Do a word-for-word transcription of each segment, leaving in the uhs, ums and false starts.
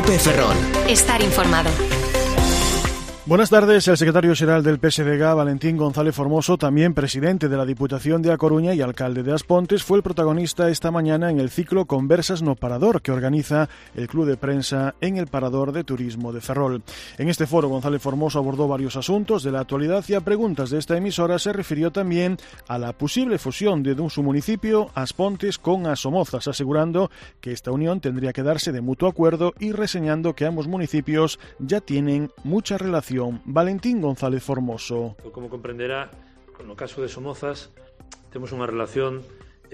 COPE Ferrol. Estar informado. Buenas tardes. El secretario xeral del P S D G, Valentín González Formoso, también presidente de la Diputación de A Coruña y alcalde de As Pontes, fue el protagonista esta mañana en el ciclo Conversas no Parador que organiza el Club de Prensa en el Parador de Turismo de Ferrol. En este foro, González Formoso abordó varios asuntos de la actualidad y a preguntas de esta emisora se refirió también a la posible fusión de su municipio, As Pontes, con As Somozas, asegurando que esta unión tendría que darse de mutuo acuerdo y reseñando que ambos municipios ya tienen mucha relación. Valentín González Formoso. Como comprenderá, con o caso de Somozas temos unha relación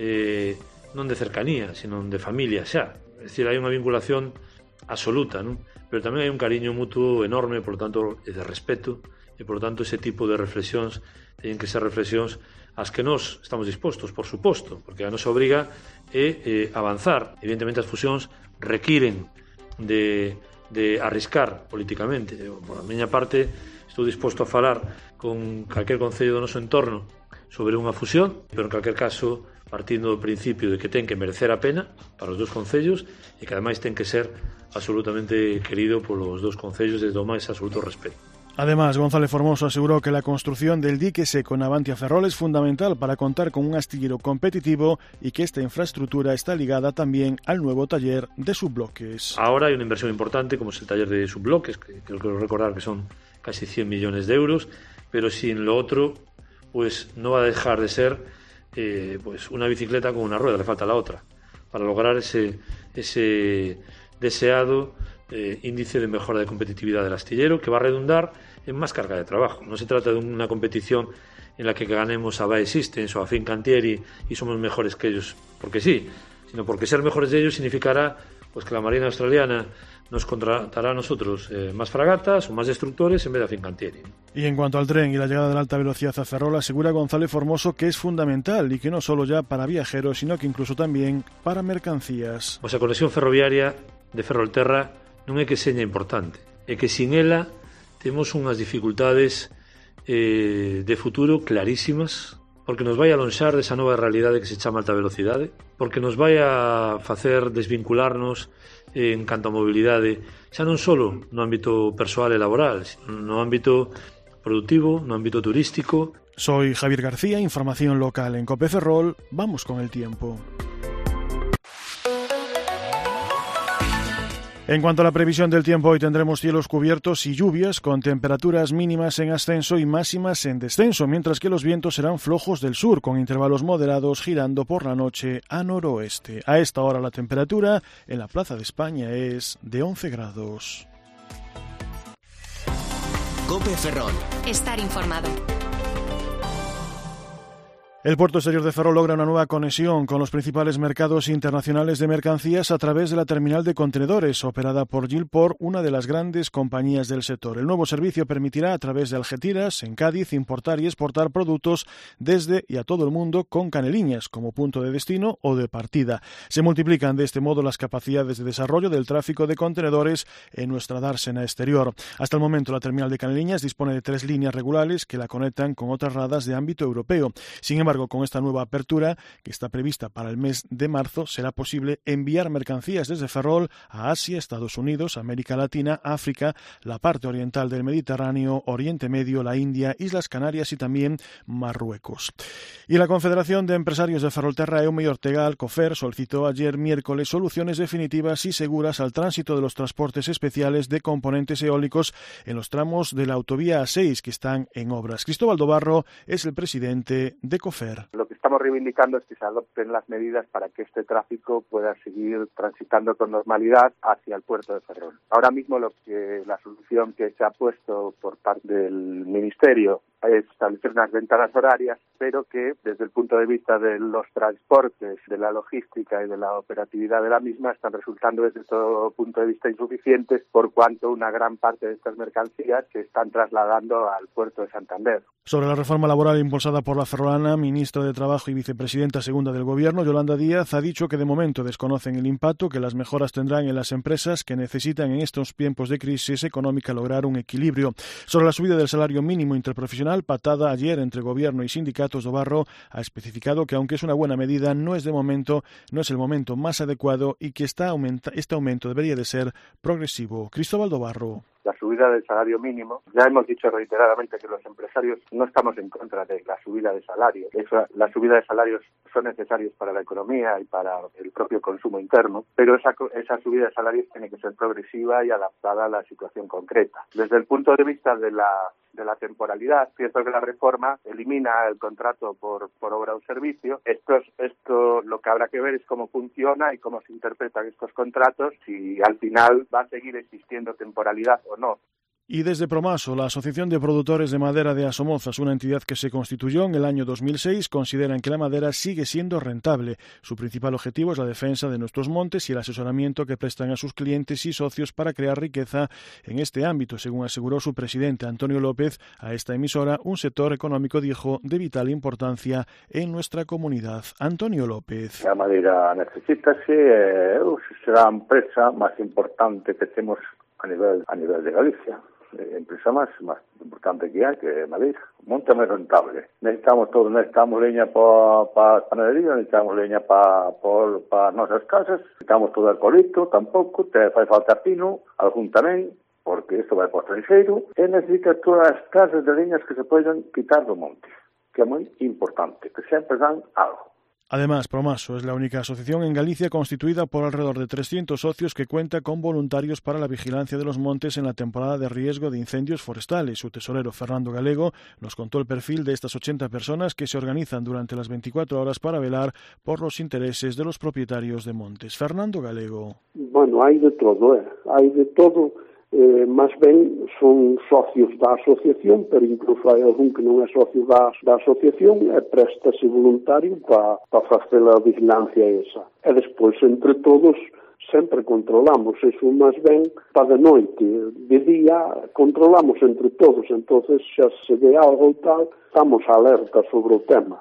eh, non de cercanía, sino de familia xa. É dicir, hai unha vinculación absoluta, non? Pero tamén hai un cariño mutuo enorme, por tanto, de respeto, e por tanto ese tipo de reflexións teñen que ser reflexións ás que nós estamos dispostos, por suposto, porque a nosa obriga é eh, avanzar. Evidentemente as fusións requiren de de arriscar políticamente. Eu, por a miña parte, estou disposto a falar con calquer concello do noso entorno sobre unha fusión, pero en calquer caso partindo do principio de que ten que merecer a pena para os dous concellos e que ademais ten que ser absolutamente querido polos dous concellos desde o máis absoluto respeto. Además, González Formoso aseguró que la construcción del dique seco en Navantia Ferrol es fundamental para contar con un astillero competitivo y que esta infraestructura está ligada también al nuevo taller de subbloques. Ahora hay una inversión importante como es el taller de subbloques, que creo que recordar que son casi cien millones de euros, pero sin lo otro pues no va a dejar de ser eh, pues una bicicleta con una rueda, le falta la otra, para lograr ese, ese deseado eh, índice de mejora de competitividad del astillero que va a redundar en más carga de trabajo. No se trata de una competición en la que ganemos a Bae Systems o a Fincantieri y somos mejores que ellos porque sí, sino porque ser mejores de ellos significará pues que la Marina Australiana nos contratará a nosotros eh, más fragatas o más destructores en vez de a Fincantieri. Y en cuanto al tren y la llegada de la alta velocidad a Ferrol, asegura González Formoso que es fundamental y que no solo ya para viajeros, sino que incluso también para mercancías. Pois a conexión ferroviaria de Ferrolterra non é que seña importante, é que sin ela temos unhas dificultades eh, de futuro clarísimas, porque nos vai alonxar desa nova realidade que se chama alta velocidade, porque nos vai a facer desvincularnos en canto a mobilidade, xa non só no ámbito persoal e laboral, sino no ámbito productivo, no ámbito turístico. Soy Javier García, información local en COPE Ferrol. Vamos con el tiempo. En cuanto a la previsión del tiempo, hoy tendremos cielos cubiertos y lluvias con temperaturas mínimas en ascenso y máximas en descenso, mientras que los vientos serán flojos del sur, con intervalos moderados girando por la noche a noroeste. A esta hora la temperatura en la Plaza de España es de once grados. COPE Ferrol. Estar informado. El puerto exterior de Ferrol logra una nueva conexión con los principales mercados internacionales de mercancías a través de la terminal de contenedores operada por Gilport, una de las grandes compañías del sector. El nuevo servicio permitirá a través de Algeciras, en Cádiz, importar y exportar productos desde y a todo el mundo con Caneliñas como punto de destino o de partida. Se multiplican de este modo las capacidades de desarrollo del tráfico de contenedores en nuestra dársena exterior. Hasta el momento la terminal de Caneliñas dispone de tres líneas regulares que la conectan con otras radas de ámbito europeo. Sin embargo, con esta nueva apertura, que está prevista para el mes de marzo, será posible enviar mercancías desde Ferrol a Asia, Estados Unidos, América Latina, África, la parte oriental del Mediterráneo, Oriente Medio, la India, Islas Canarias y también Marruecos. Y la Confederación de Empresarios de Ferrolterra, Eume y Ortega, Alcofer, solicitó ayer miércoles soluciones definitivas y seguras al tránsito de los transportes especiales de componentes eólicos en los tramos de la autovía A seis que están en obras. Cristóbal Dobarro es el presidente de Cofer. Lo que estamos reivindicando es que se adopten las medidas para que este tráfico pueda seguir transitando con normalidad hacia el puerto de Ferrol. Ahora mismo lo que la solución que se ha puesto por parte del Ministerio es establecer unas ventanas horarias, pero que desde el punto de vista de los transportes, de la logística y de la operatividad de la misma están resultando desde todo punto de vista insuficientes, por cuanto una gran parte de estas mercancías se están trasladando al puerto de Santander. Sobre la reforma laboral impulsada por la ferrolana, ministra de Trabajo y vicepresidenta segunda del Gobierno, Yolanda Díaz, ha dicho que de momento desconocen el impacto que las mejoras tendrán en las empresas que necesitan en estos tiempos de crisis económica lograr un equilibrio. Sobre la subida del salario mínimo interprofesional Nacional, patada ayer entre Gobierno y sindicatos do barro, ha especificado que aunque es una buena medida, no es de momento, no es el momento más adecuado y que está aumenta, este aumento debería de ser progresivo. Cristóbal do Barro. La subida del salario mínimo, ya hemos dicho reiteradamente que los empresarios no estamos en contra de la subida de salarios. Esa, la subida de salarios son necesarios para la economía y para el propio consumo interno, pero esa, esa subida de salarios tiene que ser progresiva y adaptada a la situación concreta. Desde el punto de vista de la de la temporalidad, cierto que la reforma elimina el contrato por, por obra o servicio. Esto, es, esto lo que habrá que ver es cómo funciona y cómo se interpretan estos contratos, si al final va a seguir existiendo temporalidad o no. Y desde Promaso, la Asociación de Productores de Madera de Asomozas, una entidad que se constituyó en el año dos mil seis, consideran que la madera sigue siendo rentable. Su principal objetivo es la defensa de nuestros montes y el asesoramiento que prestan a sus clientes y socios para crear riqueza en este ámbito, según aseguró su presidente Antonio López a esta emisora, un sector económico, dijo, de vital importancia en nuestra comunidad. Antonio López. La madera necesítase, eh, será a empresa más importante que tenemos a nivel, a nivel de Galicia. La empresa más, más importante que hay, que es Madeira. Monte muy rentable. Necesitamos todo, necesitamos leña para pa panadería, necesitamos leña para pa, pa nuestras casas, necesitamos todo el colito, tampoco, te fai falta pino, algún tamén, porque isto vai para o estranxeiro, e necesita todas as casas de leñas que se poden quitar do monte, que é moi importante, que sempre dan algo. Además, Promaso es la única asociación en Galicia constituida por alrededor de trescientos socios que cuenta con voluntarios para la vigilancia de los montes en la temporada de riesgo de incendios forestales. Su tesorero, Fernando Galego, nos contó el perfil de estas ochenta personas que se organizan durante las veinticuatro horas para velar por los intereses de los propietarios de montes. Fernando Galego. Bueno, hai de todo, eh? hai de todo. Eh, máis ben son socios da asociación, pero incluso hai algún que non é socio da, da asociación e préstase voluntario para pa facer a vigilancia esa. E despois, entre todos, sempre controlamos, eso máis ben para de noite, de día controlamos entre todos, entonces xa se ve algo tal, estamos alerta sobre o tema.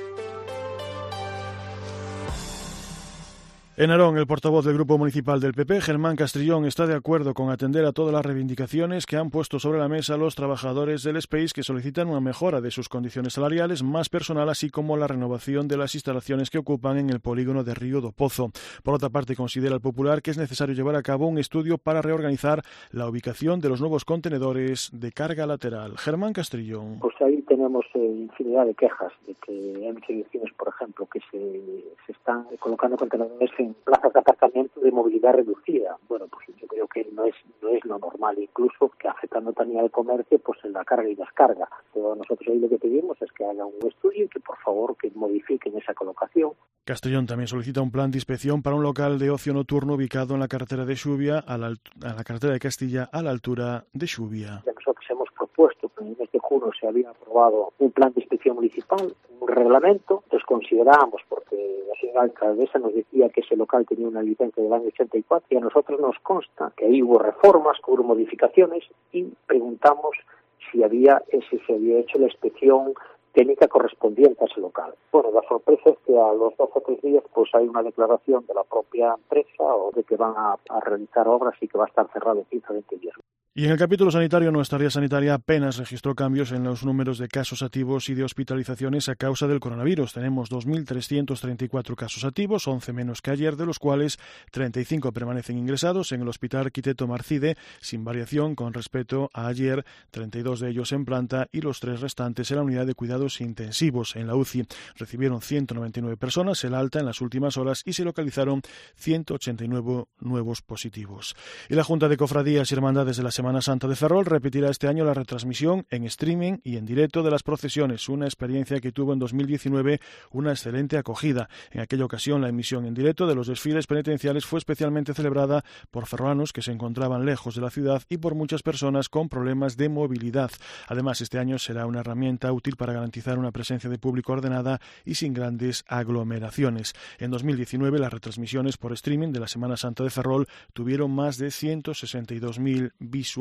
En Narón, el portavoz del Grupo Municipal del P P, Germán Castrillón, está de acuerdo con atender a todas las reivindicaciones que han puesto sobre la mesa los trabajadores del Space, que solicitan una mejora de sus condiciones salariales, más personal, así como la renovación de las instalaciones que ocupan en el polígono de Río do Pozo. Por otra parte, considera el Popular que es necesario llevar a cabo un estudio para reorganizar la ubicación de los nuevos contenedores de carga lateral. Germán Castrillón. Pues ahí tenemos eh, infinidad de quejas de que hay muchas ediciones, por ejemplo, que se, se están colocando contenedores en plazas de aparcamiento de movilidad reducida. Bueno, pues yo creo que no es no es lo normal, incluso que afectando también al comercio, pues en la carga y descarga. Pero nosotros ahí lo que pedimos es que hagan un estudio y que por favor que modifiquen esa colocación. Castellón también solicita un plan de inspección para un local de ocio nocturno ubicado en la carretera de Xubia, a la, a la carretera de Castilla, a la altura de Xubia. Ya nosotros hemos propuesto que en el mes de junio se había aprobado un plan de inspección municipal, un reglamento, entonces consideramos, porque la señora alcaldesa nos decía que ese local tenía una licencia del año ochenta y cuatro y a nosotros nos consta que ahí hubo reformas, que hubo modificaciones y preguntamos si había ese se había hecho la inspección técnica correspondiente a ese local. Bueno, la sorpresa es que a los dos o tres días pues hay una declaración de la propia empresa o de que van a, a realizar obras y que va a estar cerrado quince a veinte días. Y en el capítulo sanitario, nuestra red sanitaria apenas registró cambios en los números de casos activos y de hospitalizaciones a causa del coronavirus. Tenemos dos mil trescientos treinta y cuatro casos activos, once menos que ayer, de los cuales treinta y cinco permanecen ingresados en el Hospital Arquitecto Marcide, sin variación con respecto a ayer, treinta y dos de ellos en planta y los tres restantes en la unidad de cuidados intensivos. En la U C I recibieron ciento noventa y nueve personas el alta en las últimas horas y se localizaron ciento ochenta y nueve nuevos positivos. Y la Junta de Cofradías y Hermandades de la Semana Santa de Ferrol repetirá este año la retransmisión en streaming y en directo de las procesiones, una experiencia que tuvo en dos mil diecinueve una excelente acogida. En aquella ocasión, la emisión en directo de los desfiles penitenciales fue especialmente celebrada por ferrolanos que se encontraban lejos de la ciudad y por muchas personas con problemas de movilidad. Además, este año será una herramienta útil para garantizar una presencia de público ordenada y sin grandes aglomeraciones. En dos mil diecinueve, las retransmisiones por streaming de la Semana Santa de Ferrol tuvieron más de ciento sesenta y dos mil visualizaciones.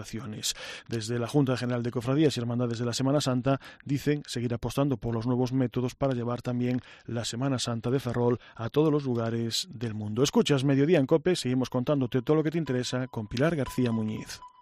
Desde la Junta General de Cofradías y Hermandades de la Semana Santa dicen seguir apostando por los nuevos métodos para llevar también la Semana Santa de Ferrol a todos los lugares del mundo. Escuchas Mediodía en COPE, seguimos contándote todo lo que te interesa con Pilar García Muñiz.